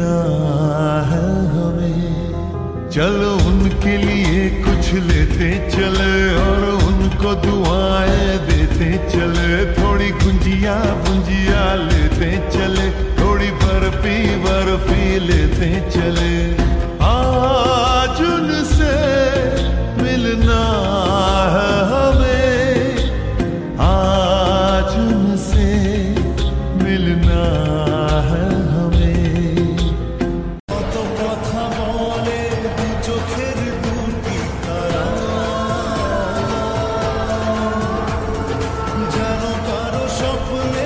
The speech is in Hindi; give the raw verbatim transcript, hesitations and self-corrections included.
मिलना है हमें। चलो उनके लिए कुछ लेते चले और उनको दुआएं देते चले। थोड़ी गुंजिया गुंजिया लेते चले, थोड़ी बर्फी बर्फी लेते चले। आज उनसे मिलना है हमें, आज उनसे मिलना है हमें। কত কথা বলে দু চোখের দুটি তারা, যেন কারো স্বপ্নে